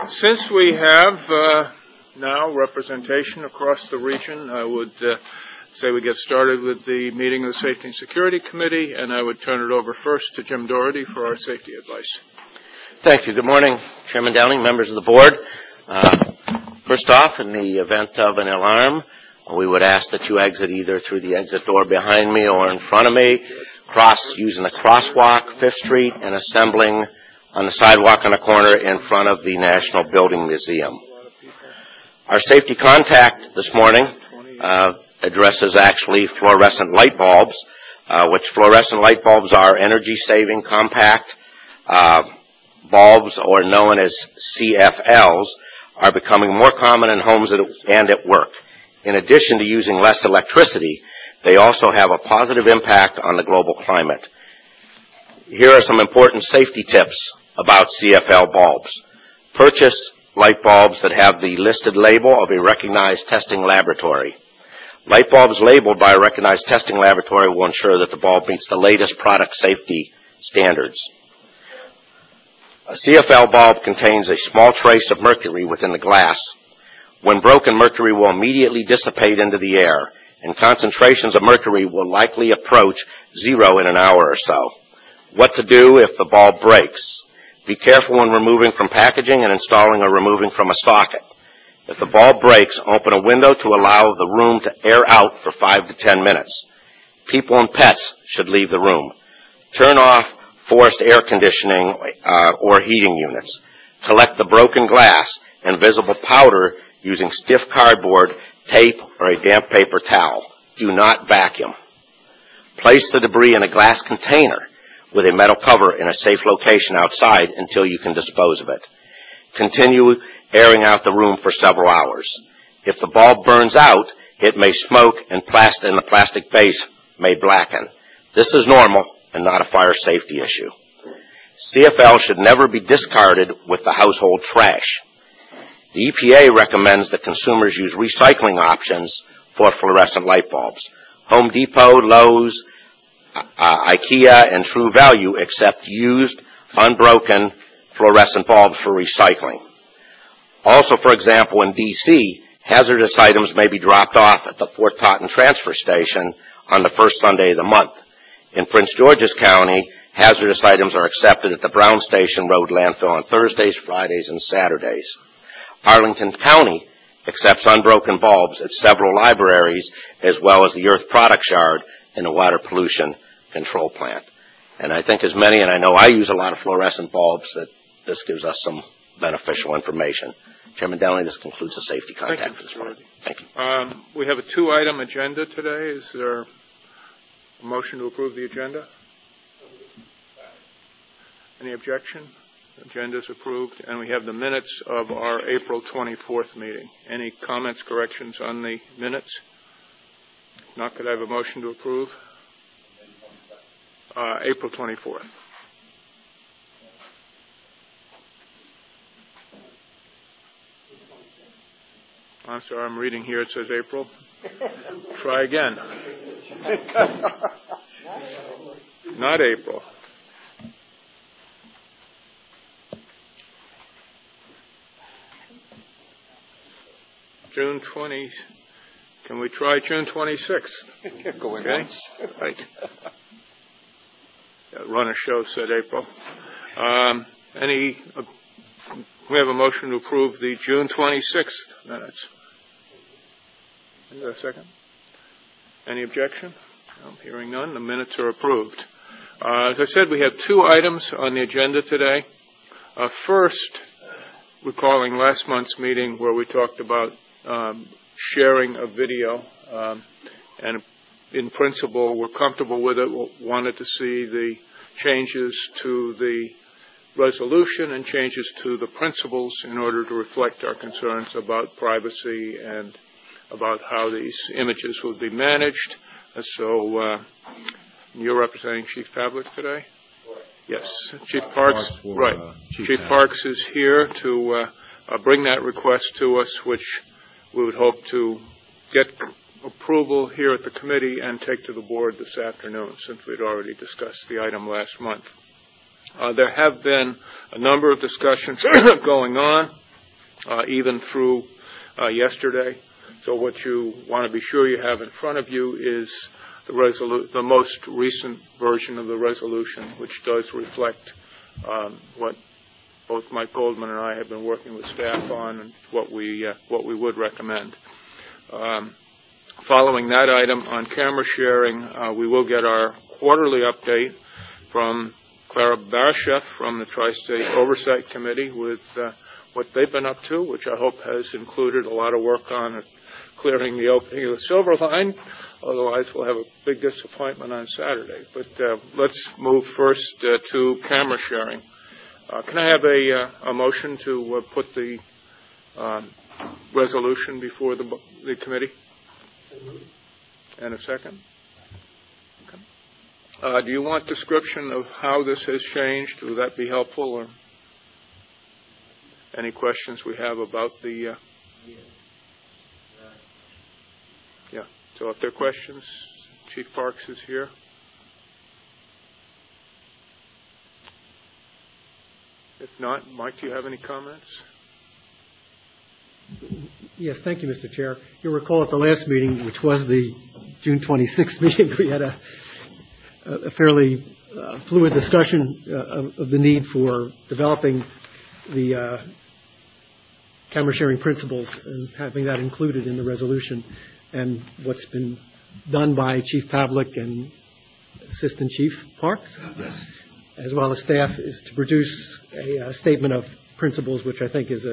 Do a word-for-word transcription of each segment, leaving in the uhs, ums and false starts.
Since we have uh, now representation across the region, I would uh, say we get started with the meeting of the Safety and Security Committee, and I would turn it over first to Jim Doherty for our safety advice. Thank you. Good morning, Chairman Downing, members of the board. Uh, first off, in the event of an alarm, we would ask that you exit either through the exit door behind me or in front of me, cross using the crosswalk, Fifth Street, and assembling on the sidewalk on the corner in front of the National Building Museum. Our safety contact this morning uh, addresses actually fluorescent light bulbs, uh, which fluorescent light bulbs are energy-saving, compact uh, bulbs, or known as C F Ls, are becoming more common in homes and at work. In addition to using less electricity, they also have a positive impact on the global climate. Here are some important safety tips about C F L bulbs. Purchase light bulbs that have the listed label of a recognized testing laboratory. Light bulbs labeled by a recognized testing laboratory will ensure that the bulb meets the latest product safety standards. A C F L bulb contains a small trace of mercury within the glass. When broken, mercury will immediately dissipate into the air, and concentrations of mercury will likely approach zero in an hour or so. What to do if the bulb breaks? Be careful when removing from packaging and installing or removing from a socket. If the bulb breaks, open a window to allow the room to air out for five to ten minutes. People and pets should leave the room. Turn off forced air conditioning uh, or heating units. Collect the broken glass and visible powder using stiff cardboard, tape, or a damp paper towel. Do not vacuum. Place the debris in a glass container with a metal cover in a safe location outside until you can dispose of it. Continue airing out the room for several hours. If the bulb burns out, it may smoke and, plast- and the plastic base may blacken. This is normal and not a fire safety issue. C F L should never be discarded with the household trash. The E P A recommends that consumers use recycling options for fluorescent light bulbs. Home Depot, Lowe's, uh, IKEA, and True Value accept used, unbroken fluorescent bulbs for recycling. Also, for example, in D C, hazardous items may be dropped off at the Fort Totten Transfer Station on the first Sunday of the month. In Prince George's County, hazardous items are accepted at the Brown Station Road landfill on Thursdays, Fridays, and Saturdays. Arlington County accepts unbroken bulbs at several libraries, as well as the Earth Products Yard and the Water Pollution Control Plant. And I think as many, and I know I use a lot of fluorescent bulbs, that this gives us some beneficial information. Chairman Downey, this concludes the safety contact for this morning. Thank you. Um, we have a two-item agenda today. Is there a motion to approve the agenda? Any objection? Agenda is approved, and we have the minutes of our April twenty-fourth meeting. Any comments, corrections on the minutes? Not, could I have a motion to approve? Uh, April twenty-fourth. I'm sorry, I'm reading here. It says April. Try again. Not April. June twentieth. Can we try June twenty-sixth? Going Okay. Right. Yeah, runner show said April. Um, any? Uh, we have a motion to approve the June twenty-sixth minutes. Is there a second? Any objection? No, hearing none. The minutes are approved. Uh, as I said, we have two items on the agenda today. Uh, first, recalling last month's meeting where we talked about um, sharing a video, um, and in principle, we're comfortable with it. We wanted to see the changes to the resolution and changes to the principles in order to reflect our concerns about privacy and about how these images would be managed. Uh, so uh, you're representing Chief Pavlik today? Yes. Chief Parks, for, right. Uh, Chief, Chief Parks is here to uh, uh, bring that request to us, which we would hope to get approval here at the committee and take to the board this afternoon, since we'd already discussed the item last month. Uh, there have been a number of discussions going on uh, even through uh, yesterday. So what you want to be sure you have in front of you is the, resolu- the most recent version of the resolution, which does reflect um, what both Mike Goldman and I have been working with staff on and what we, uh, what we would recommend. Um, following that item on camera sharing, uh, we will get our quarterly update from Clara Barasheff from the Tri-State Oversight Committee with uh, what they've been up to, which I hope has included a lot of work on clearing the opening of the Silver Line. Otherwise, we'll have a big disappointment on Saturday. But uh, let's move first uh, to camera sharing. Uh, can I have a, uh, a motion to uh, put the um, resolution before the, the committee? And a second? Okay. Uh, do you want description of how this has changed? Would that be helpful? Or any questions we have about the... Uh, yeah. So if there are questions, Chief Parks is here. If not, Mike, do you have any comments? Yes, thank you, Mister Chair. You'll recall at the last meeting, which was the June twenty-sixth meeting, we had a, a fairly uh, fluid discussion uh, of, of the need for developing the uh, camera sharing principles and having that included in the resolution. And what's been done by Chief Pavlik and Assistant Chief Parks, yes, as well as staff, is to produce a, a statement of principles, which I think is a,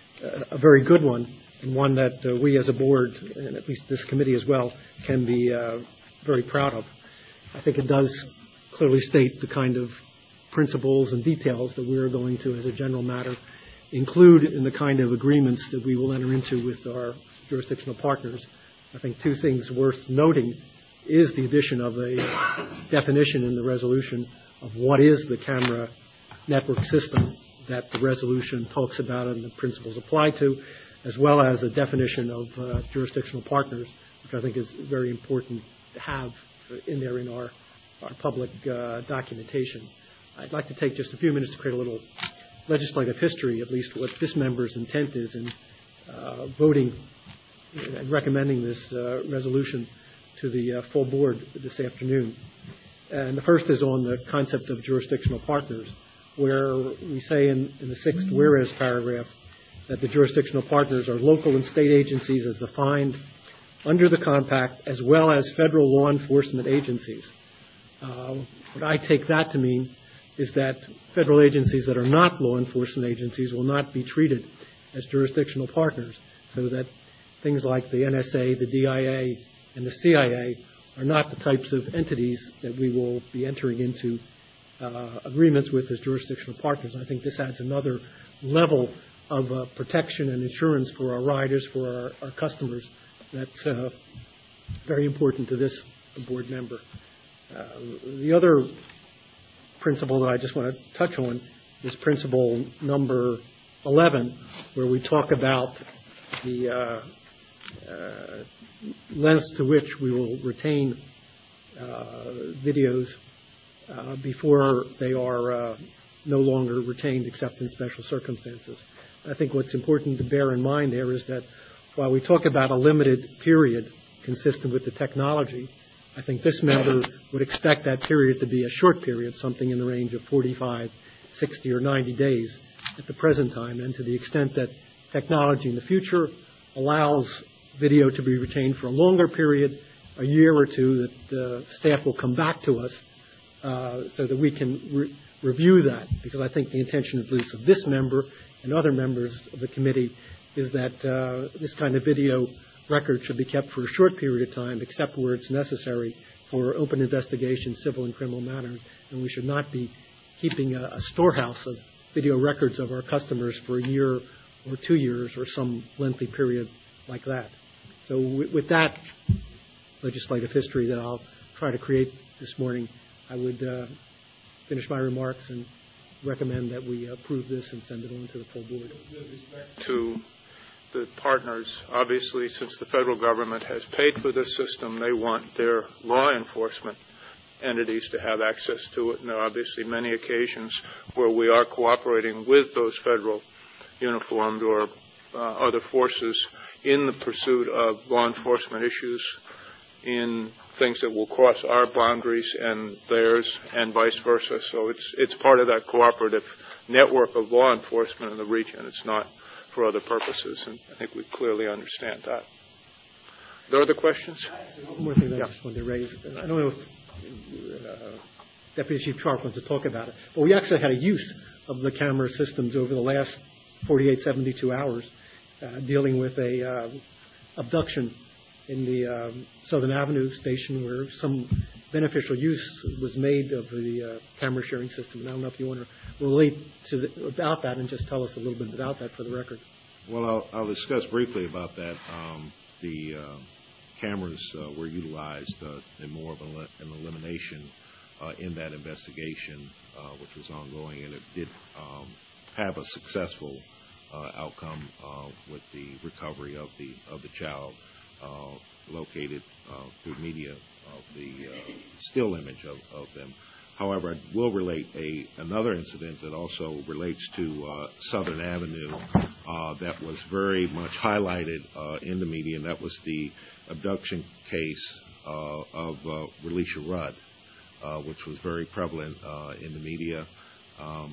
a, a very good one, and one that uh, we as a board, and at least this committee as well, can be uh, very proud of. I think it does clearly state the kind of principles and details that we are going to, as a general matter, include in the kind of agreements that we will enter into with our jurisdictional partners. I think two things worth noting is the addition of a definition in the resolution of what is the camera network system that the resolution talks about and the principles apply to, as well as a definition of uh, jurisdictional partners, which I think is very important to have in there in our, our public uh, documentation. I'd like to take just a few minutes to create a little legislative history, at least what this member's intent is in uh, voting and recommending this uh, resolution to the uh, full board this afternoon. And the first is on the concept of jurisdictional partners, where we say in, in the sixth whereas paragraph that the jurisdictional partners are local and state agencies as defined under the compact, as well as federal law enforcement agencies. Uh, what I take that to mean is that federal agencies that are not law enforcement agencies will not be treated as jurisdictional partners, so that things like the N S A, the D I A, and the C I A are not the types of entities that we will be entering into uh, agreements with as jurisdictional partners. I think this adds another level of uh, protection and insurance for our riders, for our, our customers. That's uh, very important to this board member. Uh, the other principle that I just want to touch on is principle number eleven, where we talk about the uh, uh, lengths to which we will retain uh, videos uh, before they are uh, no longer retained except in special circumstances. I think what's important to bear in mind there is that while we talk about a limited period consistent with the technology, I think this member would expect that period to be a short period, something in the range of forty-five, sixty, or ninety days at the present time. And to the extent that technology in the future allows video to be retained for a longer period, a year or two, that the staff will come back to us uh, so that we can re- review that. Because I think the intention, at least of this member and other members of the committee, is that uh, this kind of video record should be kept for a short period of time, except where it's necessary for open investigation, civil and criminal matters. And we should not be keeping a, a storehouse of video records of our customers for a year or two years or some lengthy period like that. So w- with that legislative history that I'll try to create this morning, I would uh, finish my remarks and recommend that we approve this and send it on to the full board. To the partners, obviously, since the federal government has paid for this system, they want their law enforcement entities to have access to it. And there are obviously many occasions where we are cooperating with those federal uniformed or uh, other forces in the pursuit of law enforcement issues, in things that will cross our boundaries and theirs, and vice versa. So it's it's part of that cooperative network of law enforcement in the region. It's not for other purposes, and I think we clearly understand that. Are there other questions? One more thing I Yeah. just wanted to raise. I don't know if uh, Deputy Chief Charles wants to talk about it, but we actually had a use of the camera systems over the last forty-eight, seventy-two hours uh, dealing with a uh, abduction in the um, Southern Avenue station where some beneficial use was made of the uh, camera sharing system. And I don't know if you want to relate to the, about that and just tell us a little bit about that for the record. Well, I'll, I'll discuss briefly about that. Um, the uh, cameras uh, were utilized uh, in more of an, an elimination uh, in that investigation, uh, which was ongoing, and it did um, have a successful uh, outcome uh, with the recovery of the of the child. Uh, located uh, through media of the uh, still image of, of them. However, I will relate a another incident that also relates to uh, Southern Avenue uh, that was very much highlighted uh, in the media, and that was the abduction case uh, of uh, Relisha Rudd, uh, which was very prevalent uh, in the media. Um,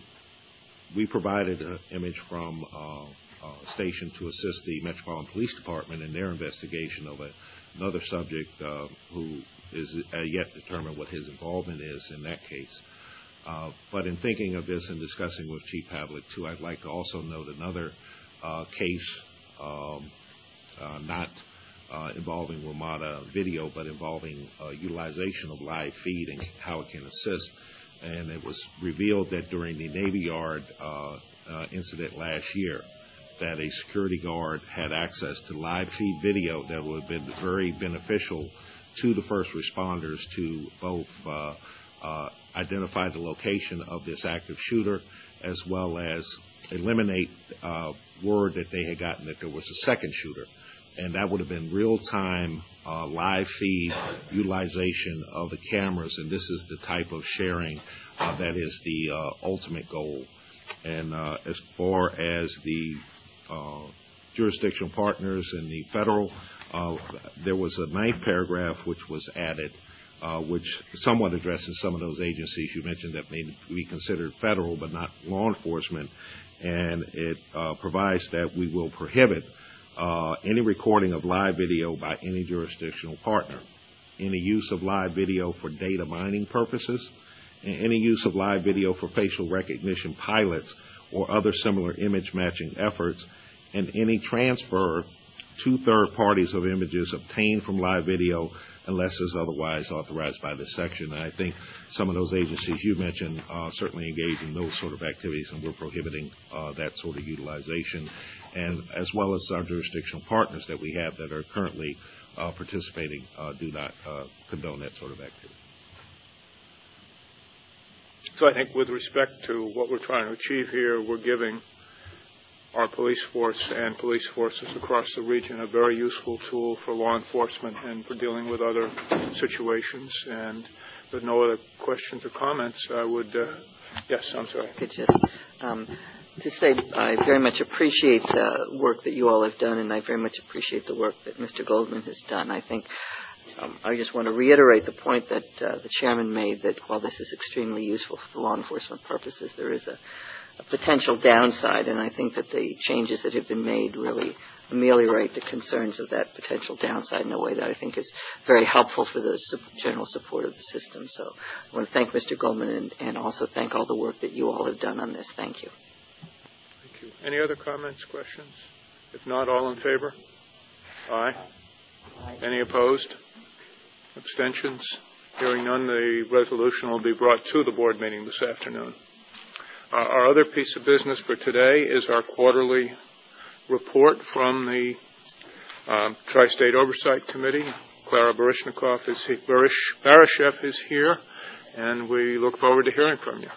we provided an image from uh, Uh, station to assist the Metropolitan Police Department in their investigation of a, another subject uh, who is uh, yet determined what his involvement is in that case. Uh, but in thinking of this and discussing with Chief Pavlik, too, I'd like to also note another uh, case um, uh, not uh, involving WMATA video, but involving uh, utilization of live feed and how it can assist. And it was revealed that during the Navy Yard uh, uh, incident last year, that a security guard had access to live feed video that would have been very beneficial to the first responders to both uh, uh, identify the location of this active shooter as well as eliminate uh, word that they had gotten that there was a second shooter. And that would have been real-time uh, live feed utilization of the cameras, and this is the type of sharing uh, that is the uh, ultimate goal. And uh, as far as the Uh, jurisdictional partners and the federal, uh, there was a ninth paragraph which was added, uh, which somewhat addresses some of those agencies you mentioned that may be considered federal but not law enforcement, and it uh, provides that we will prohibit uh, any recording of live video by any jurisdictional partner, any use of live video for data mining purposes, and any use of live video for facial recognition pilots or other similar image matching efforts, and any transfer to third parties of images obtained from live video unless is otherwise authorized by this section. And I think some of those agencies you mentioned uh, certainly engage in those sort of activities, and we're prohibiting uh, that sort of utilization, and as well as our jurisdictional partners that we have that are currently uh, participating uh, do not uh, condone that sort of activity. So I think with respect to what we're trying to achieve here, we're giving our police force and police forces across the region a very useful tool for law enforcement and for dealing with other situations. And with no other questions or comments, I would, uh, yes, I'm sorry. I could just um, to say I very much appreciate the work that you all have done, and I very much appreciate the work that Mister Goldman has done. I think Um, I just want to reiterate the point that uh, the chairman made, that while this is extremely useful for law enforcement purposes, there is a, a potential downside, and I think that the changes that have been made really ameliorate the concerns of that potential downside in a way that I think is very helpful for the su- general support of the system. So I want to thank Mister Goldman and, and also thank all the work that you all have done on this. Thank you. Thank you. Any other comments, questions? If not, all in favor? Aye. Aye. Any opposed? Abstentions? Hearing none, the resolution will be brought to the board meeting this afternoon. Uh, our other piece of business for today is our quarterly report from the um, Tri-State Oversight Committee. Clara Barishnikov is he, Barish, Barishev is here, and we look forward to hearing from you.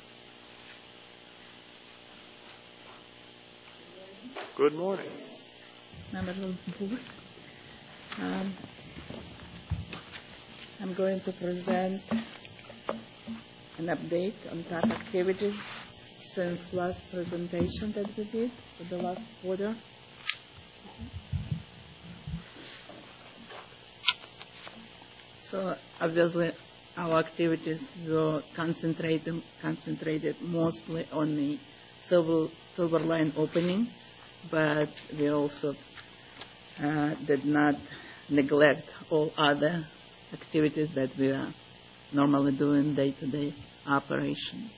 Good morning. Members of the board. Um, I'm going to present an update on top activities since last presentation that we did for the last quarter. So obviously, our activities were concentrated, concentrated mostly on the silver, silver line opening, but we also uh, did not neglect all other activities that we are normally doing day-to-day operation.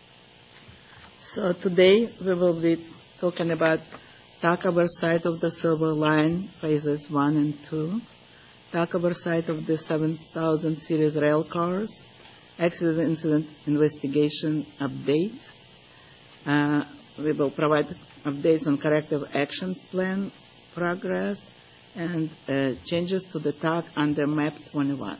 So today we will be talking about Tackaber side of the silver line, phases one and two, Tackaber side of the seven thousand series rail cars, accident incident investigation updates. Uh, we will provide updates on corrective action plan progress and uh, changes to the T A C under map twenty-one.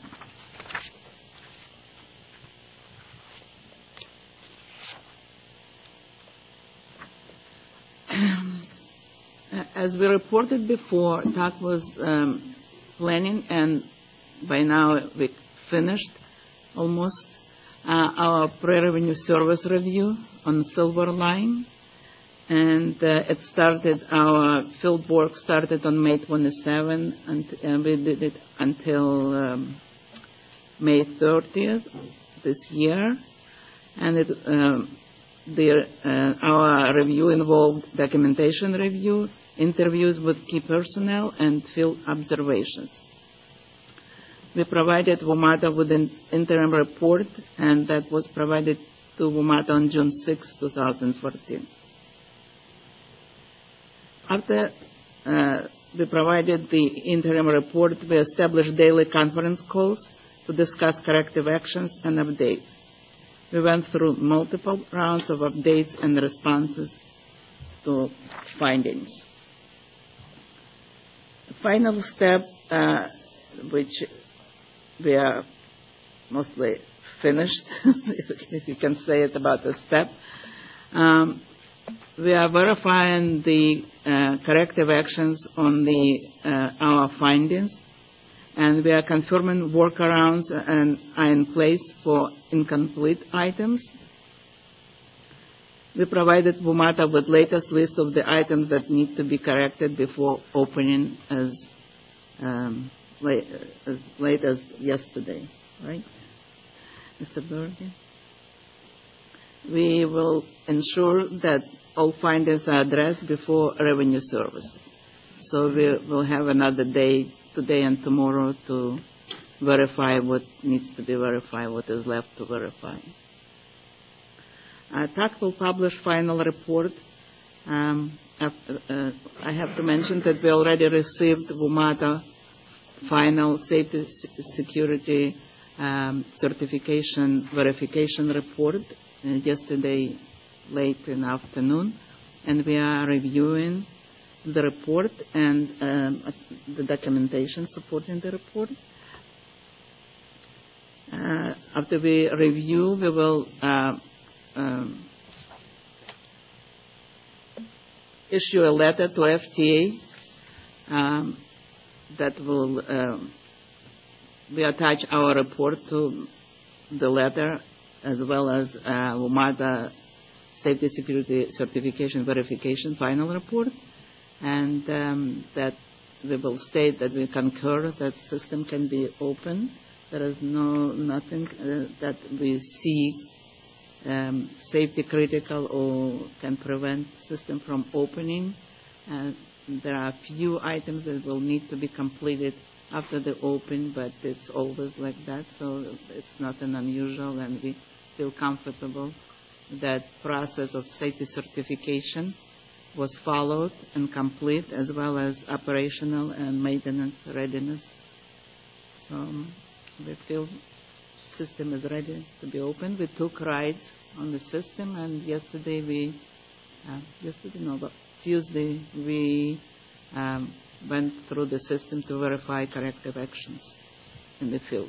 As we reported before, T A C was um, planning, and by now we finished almost uh, our pre-revenue service review on Silver Line. And uh, it started, our field work started on May twenty-seventh, and, and we did it until um, May thirtieth this year. And it, um, the, uh, our review involved documentation review, interviews with key personnel, and field observations. We provided WMATA with an interim report, and that was provided to WMATA on June sixth, two thousand fourteen. After uh, we provided the interim report, we established daily conference calls to discuss corrective actions and updates. We went through multiple rounds of updates and responses to findings. The final step, uh, which we are mostly finished, if you can say it about a step, um, we are verifying the uh, corrective actions on the uh, our findings, and we are confirming workarounds and are in place for incomplete items. We provided WMATA with latest list of the items that need to be corrected before opening as um, late, as late as yesterday, right, Mister Bergen? We will ensure that all findings are addressed before revenue services. So we will have another day, today and tomorrow, to verify what needs to be verified, what is left to verify. Uh, T A C will publish final report. Um, uh, uh, I have to mention that we already received WMATA final safety security um, certification verification report uh, yesterday late in the afternoon, and we are reviewing the report and um, the documentation supporting the report. Uh, after we review, we will uh, um, issue a letter to F T A um, that will um, we attach our report to the letter, as well as uh, WMATA Safety Security Certification Verification final report, and um, that we will state that we concur that system can be open. There is no nothing uh, that we see um, safety critical or can prevent system from opening. Uh, there are a few items that will need to be completed after the open, but it's always like that, so it's nothing unusual, and we feel comfortable that process of safety certification was followed and complete, as well as operational and maintenance readiness. So we feel system is ready to be opened. We took rides on the system, and yesterday we, uh, yesterday no, but Tuesday we um, went through the system to verify corrective actions in the field.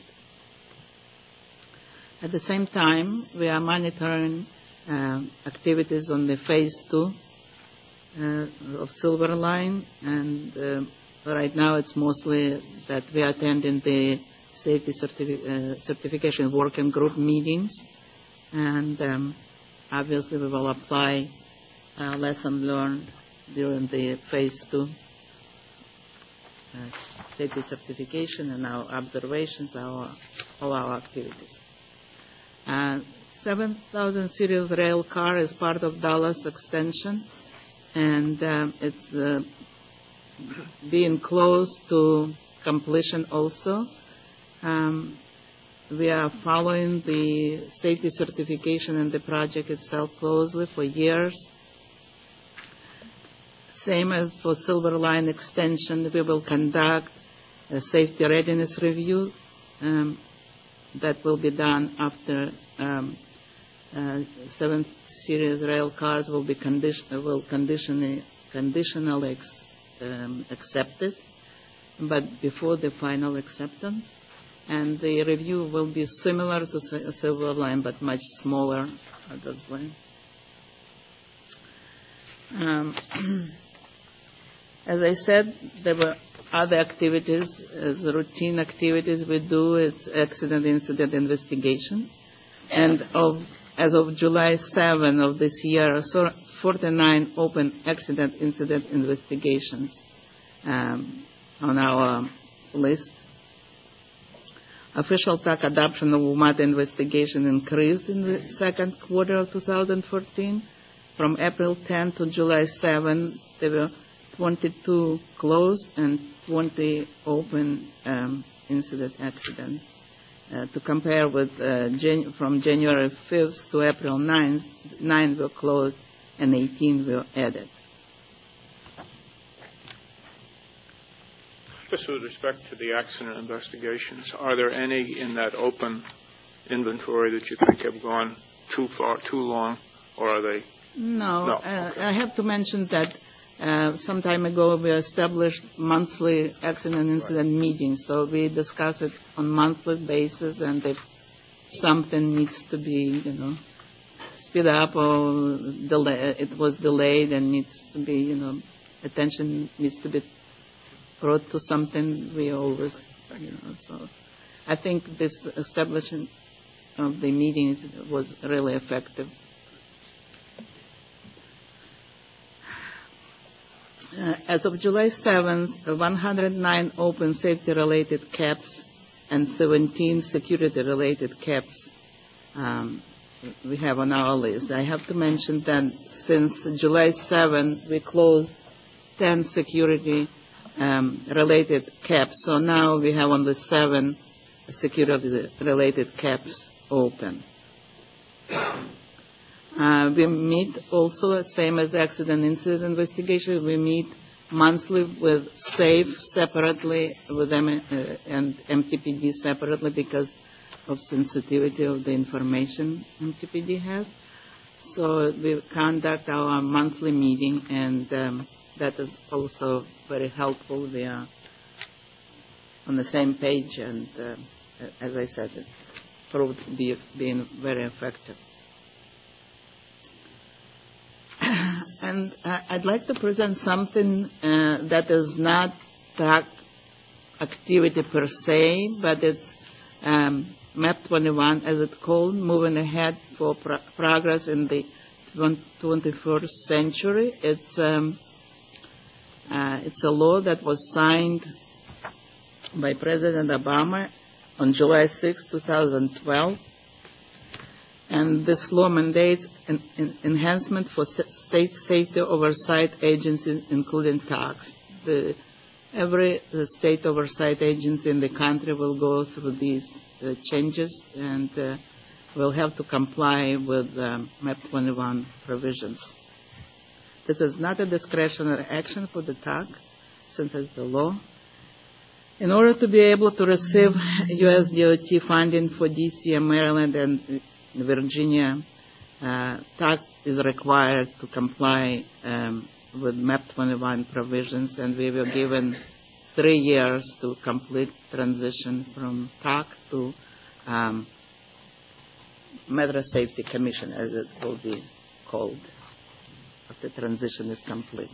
At the same time, we are monitoring uh, activities on the phase two uh, of Silver Line, and uh, right now it's mostly that we are attending the safety certifi uh, certification working group meetings, and um, obviously we will apply uh, lesson learned during the phase two uh, safety certification and our observations, our, all our activities. Uh, seven thousand series rail car is part of Dallas extension, and um, it's uh, being close to completion also. Um, we are following the safety certification and the project itself closely for years. Same as for Silver Line extension, we will conduct a safety readiness review um, that will be done after um, uh, seven series rail cars will be condition will conditionally conditionally ex, um, accepted, but before the final acceptance. And the review will be similar to Silver Line, but much smaller, obviously. Um, as I said, there were other activities, as routine activities we do. It's accident incident investigation. And of, as of July seventh of this year, so forty-nine open accident incident investigations um, on our list. Official T A C adoption of W M A T investigation increased in the second quarter of two thousand fourteen. From April tenth to July seventh, there were twenty-two closed and twenty open um, incident accidents. Uh, to compare with uh, Jan from January fifth to April ninth, nine were closed and eighteen were added. Just with respect to the accident investigations, are there any in that open inventory that you think have gone too far, too long, or are they? No. No. Uh, Okay. I have to mention that uh, some time ago we established monthly accident incident Right. meetings, so we discuss it on monthly basis, and if something needs to be, you know, speed up or delay, it was delayed and needs to be, you know, attention needs to be brought to something, we always, you know, so I think this establishment of the meetings was really effective. Uh, as of July seventh, one hundred nine open safety-related C A Ps and seventeen security-related C A Ps um, we have on our list. I have to mention that since July seventh, we closed ten security Um, related C A Ps. So now we have only seven security-related C A Ps open. Uh, we meet also, same as accident incident investigation, we meet monthly with SAFE separately, with them uh, and M T P D separately because of sensitivity of the information M T P D has. So we conduct our monthly meeting, and um, that is also very helpful. We are on the same page, and uh, as I said, it proved to be being very effective. And uh, I'd like to present something uh, that is not T A C activity per se, but it's um, M A P twenty-one, as it's called, moving ahead for pro progress in the twenty-first century. It's um, Uh, it's a law that was signed by President Obama on July sixth, two thousand twelve. And this law mandates an, an enhancement for state safety oversight agencies, including T A Cs. The, every the state oversight agency in the country will go through these uh, changes and uh, will have to comply with um, M A P twenty-one provisions. This is not a discretionary action for the T A C, since it's a law. In order to be able to receive U S D O T funding for D C, Maryland, and Virginia, uh, T A C is required to comply um, with M A P twenty-one provisions, and we were given three years to complete transition from T A C to um, Metro Safety Commission, as it will be called, after transition is complete.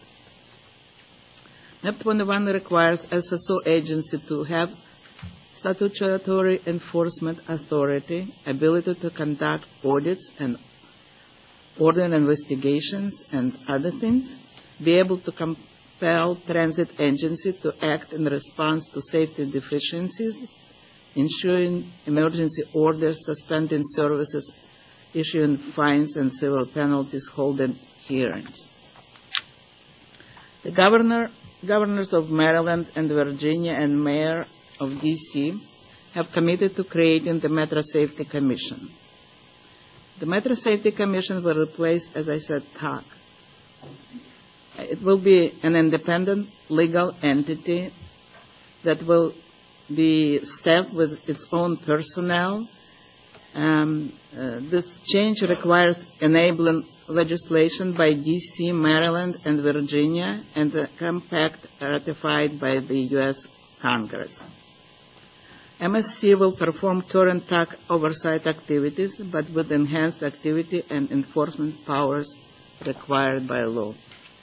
M A P twenty-one requires S S O agency to have statutory enforcement authority, ability to conduct audits and order investigations and other things, be able to com Federal Transit Agency to act in response to safety deficiencies, issuing emergency orders, suspending services, issuing fines and civil penalties, holding hearings. The governor, governors of Maryland and Virginia and mayor of D C have committed to creating the Metro Safety Commission. The Metro Safety Commission will replace, as I said, T A C. It will be an independent legal entity that will be staffed with its own personnel. Um, uh, this change requires enabling legislation by D C, Maryland, and Virginia, and the compact ratified by the U S Congress. M S C will perform current T A C oversight activities, but with enhanced activity and enforcement powers required by law.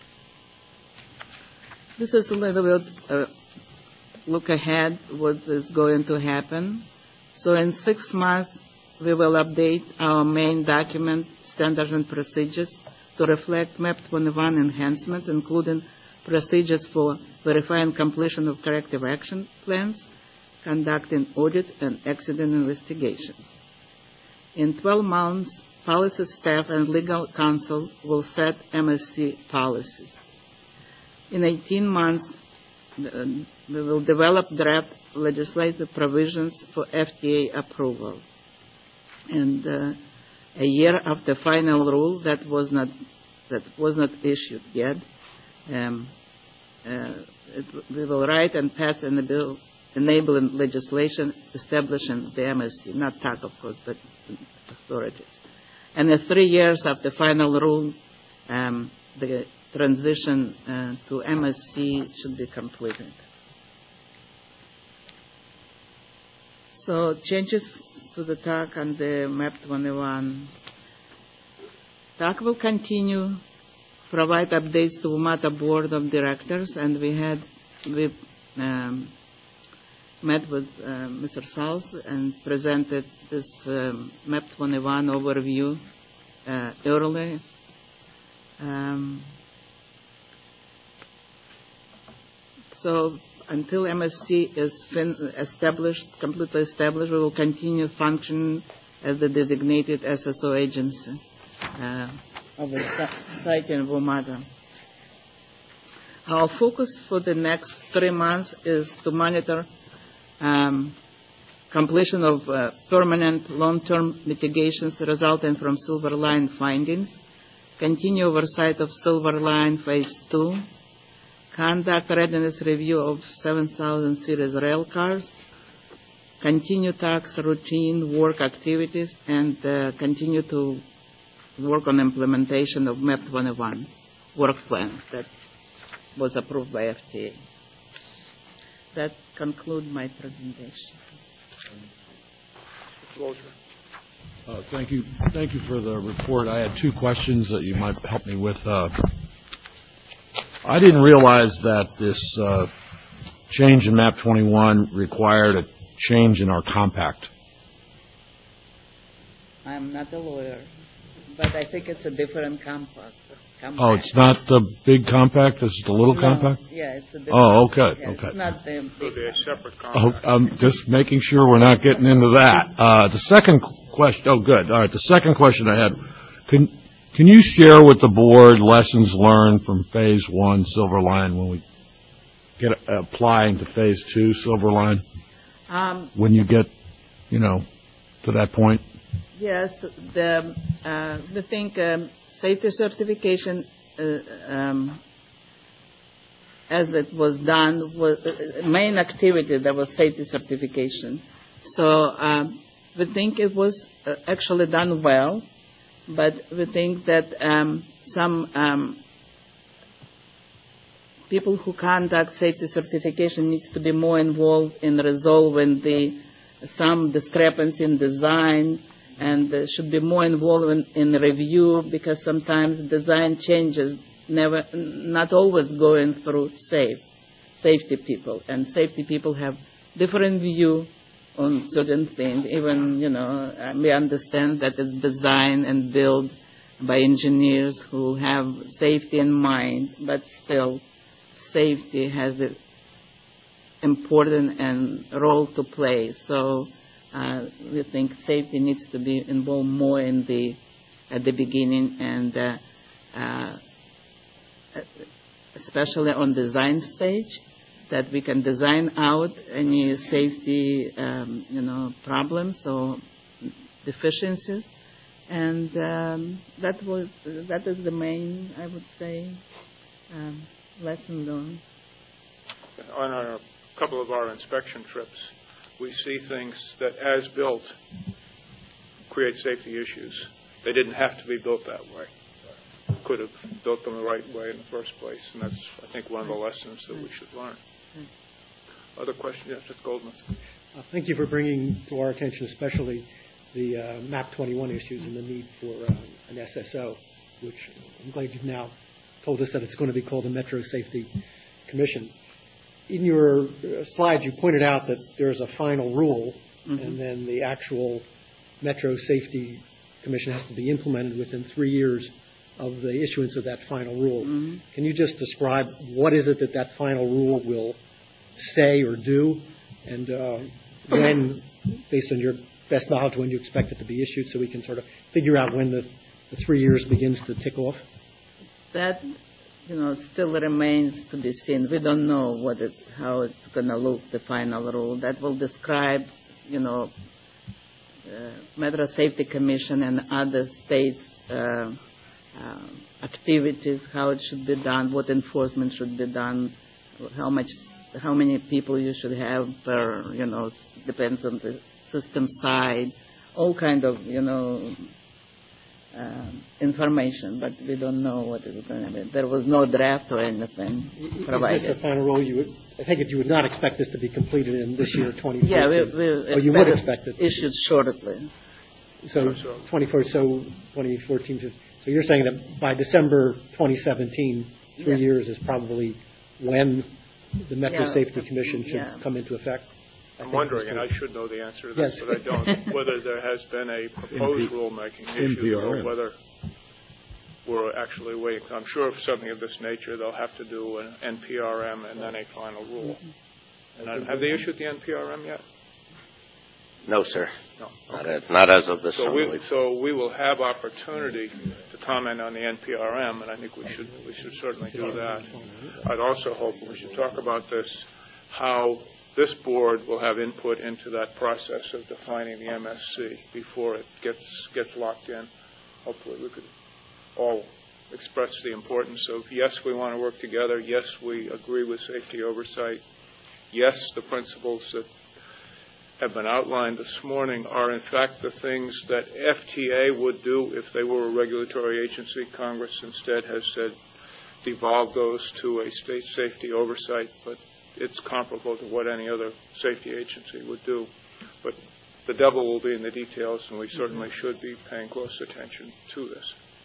This is a little bit uh, look ahead what is going to happen. So in six months, we will update our main document, standards and procedures, to reflect M E P twenty-one enhancements, including procedures for verifying completion of corrective action plans, conducting audits, and accident investigations. In twelve months, policy staff and legal counsel will set M S C policies. In eighteen months, we will develop draft legislative provisions for F D A approval. And uh, a year after final rule that was not that was not issued yet, um, uh, it, we will write and pass a bill enabling legislation establishing the M S C, not T A C, of course, but authorities. And uh, three years after final rule, um, the transition uh, to M S C should be completed. So changes to the T A C and the M E P twenty-one. T A C will continue provide updates to WMATA Board of Directors, and we had we um, met with uh, Mister Sauls and presented this um, M E P twenty-one overview uh, early. Um, so until M S C is fin established, completely established, we will continue functioning as the designated S S O agency uh, of the site in WMATA. Our focus for the next three months is to monitor um, completion of uh, permanent long-term mitigations resulting from Silver Line findings, continue oversight of Silver Line Phase two, conduct readiness review of seven thousand series rail cars, continue tax routine work activities, and uh, continue to work on implementation of M E P twenty-one work plan that was approved by F T A. That concludes my presentation. Uh, thank you. Thank you for the report. I had two questions that you might help me with. Uh, I didn't realize that this uh, change in M A P twenty-one required a change in our compact. I'm not a lawyer, but I think it's a different compact. compact. Oh, it's not the big compact? This is the little No, compact? yeah, it's a different. Oh, okay, yeah, okay. It's not the So big they're compact. separate Oh, contracts. I'm just making sure we're not getting into that. Uh, the second question, oh, good. All right, the second question I had, can, can you share with the board lessons learned from Phase One Silver Line when we get uh, applying to Phase Two Silver Line? Um, When you get, you know, to that point? Yes, the, uh, the thing, um, safety certification, uh, um, as it was done, was uh, main activity that was safety certification. So um, we think it was uh, actually done well, but we think that um, some um, people who conduct safety certification needs to be more involved in resolving the some discrepancy in design, and uh, should be more involved in, in review, because sometimes design changes never, not always going through safe, safety people, and safety people have different view on certain things. Even, you know, we understand that it's designed and built by engineers who have safety in mind, but still safety has an important and role to play. So uh, we think safety needs to be involved more in the at the beginning, and uh, uh, especially on design stage, that we can design out any safety, um, you know, problems or deficiencies, and um, that was that is the main, I would say, um, lesson learned. On a couple of our inspection trips, we see things that, as built, create safety issues. They didn't have to be built that way. Could have built them the right way in the first place, and that's, I think, one of the lessons that we should learn. Other questions? Yes, Mister Goldman. Uh, Thank you for bringing to our attention especially the uh, MAP twenty-one issues and the need for uh, an S S O, which I'm glad you've now told us that it's going to be called a Metro Safety Commission. In your uh, slides, you pointed out that there's a final rule, mm-hmm. and then the actual Metro Safety Commission has to be implemented within three years of the issuance of that final rule. Mm-hmm. Can you just describe what is it that that final rule will say or do, and uh, when, based on your best knowledge, when you expect it to be issued, so we can sort of figure out when the, the three years begins to tick off? That, you know, still remains to be seen. We don't know what it, how it's going to look, the final rule. That will describe, you know, uh, Metro Safety Commission and other states' uh, uh, activities, how it should be done, what enforcement should be done, how much, how many people you should have per, you know, depends on the system side, all kind of, you know, Uh, information, but we don't know what is going to be. There was no draft or anything provided. Is this a final rule? You would, I think you would not expect this to be completed in this year, twenty fourteen. Yeah, we, we oh, you would expect it issued shortly. So twenty-four, so twenty fourteen. So you're saying that by December twenty seventeen, three yeah. years is probably when the Metro yeah. Safety Commission should yeah. come into effect? I'm wondering, and I should know the answer to this, yes. but I don't, whether there has been a proposed rulemaking issue or whether we're actually waiting. I'm sure for something of this nature, they'll have to do an N P R M and then a final rule. And I, have they issued the N P R M yet? No, sir. No. Not, okay. a, not as of this so summer. We, so we will have opportunity to comment on the N P R M, and I think we should, we should certainly do that. I'd also hope we should talk about this, how this board will have input into that process of defining the M S C before it gets gets locked in. Hopefully we could all express the importance of, yes, we want to work together. Yes, we agree with safety oversight. Yes, the principles that have been outlined this morning are, in fact, the things that F T A would do if they were a regulatory agency. Congress instead has said devolve those to a state safety oversight, but it's comparable to what any other safety agency would do. But the devil will be in the details, and we certainly should be paying close attention to this.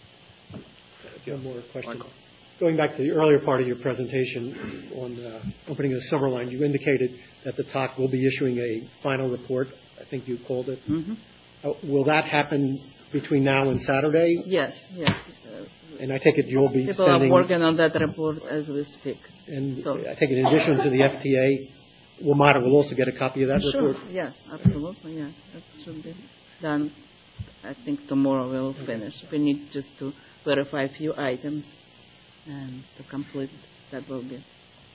One more question. Michael. Going back to the earlier part of your presentation on uh, opening the Silver Line, you indicated that the T O C will be issuing a final report, I think you called it. Mm-hmm. Uh, will that happen between now and Saturday? Yes, yes. Uh, and I take it you'll be people sending... are working on that report as we speak. And so, I take it in addition to the F T A, WMATA will also get a copy of that sure, report? Yes, absolutely, yeah. That should be done. I think tomorrow we'll finish. We need just to verify a few items and to complete. That will be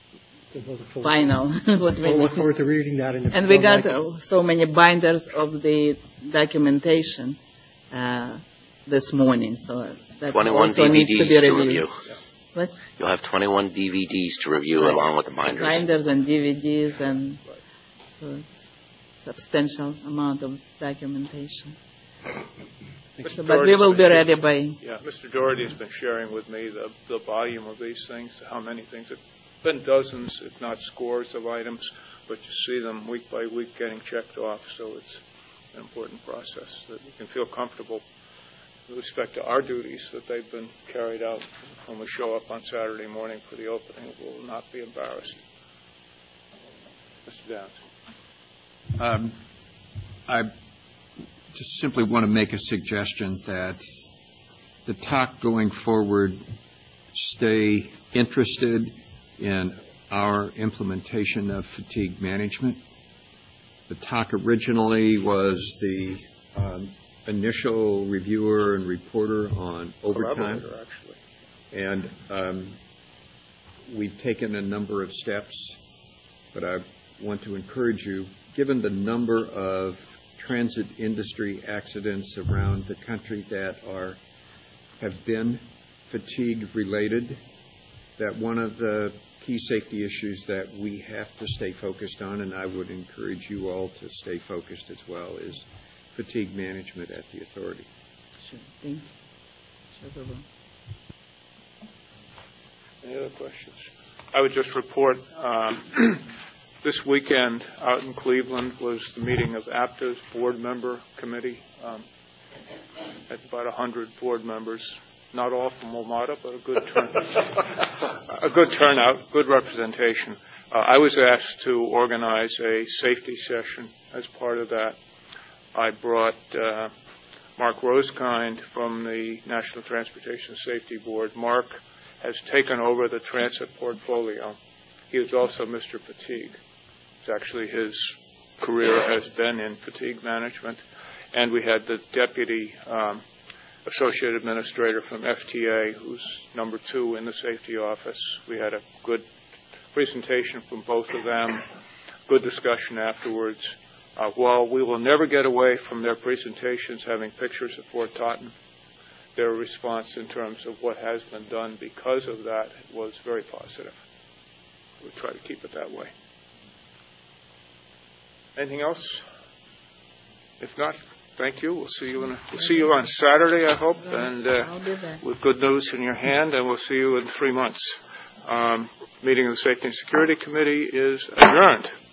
so final. what we look forward to reading that. In and we got uh, so many binders of the documentation uh, this morning, so that twenty-one also D V Ds needs to be reviewed. review. What? You'll have twenty-one D V Ds to review right. along with the binders. Binders and D V Ds, and so it's substantial amount of documentation. So, but we will be ready by... Yeah, Mister Doherty has been sharing with me the, the volume of these things, how many things. It's been dozens, if not scores of items, but you see them week by week getting checked off, so it's an important process that we can feel comfortable with respect to our duties that they've been carried out when we show up on Saturday morning for the opening. We will not be embarrassed. Mister Downs. Um, I just simply want to make a suggestion that the T O C going forward stay interested in our implementation of fatigue management. The T O C originally was the um, initial reviewer and reporter on overtime. Actually. And um, we've taken a number of steps, but I want to encourage you, given the number of transit industry accidents around the country that are have been fatigue related, that one of the key safety issues that we have to stay focused on, and I would encourage you all to stay focused as well, is fatigue management at the authority. Sure, thank you. Sure, Bob. Any other questions? I would just report um, this weekend out in Cleveland was the meeting of APTA's board member committee. Um, had about one hundred board members, not all from WMATA, but a good turn, a good turnout, good representation. Uh, I was asked to organize a safety session as part of that. I brought uh, Mark Rosekind from the National Transportation Safety Board. Mark has taken over the transit portfolio. He is also Mister Fatigue. It's actually his career has been in fatigue management. And we had the deputy um, associate administrator from F T A, who's number two in the safety office. We had a good presentation from both of them, good discussion afterwards. Uh, while we will never get away from their presentations having pictures of Fort Totten, their response in terms of what has been done because of that was very positive. We'll try to keep it that way. Anything else? If not, thank you. We'll see you in a, we'll see you on Saturday, I hope, and uh, with good news in your hand, and we'll see you in three months. Um, meeting of the Safety and Security Committee is adjourned.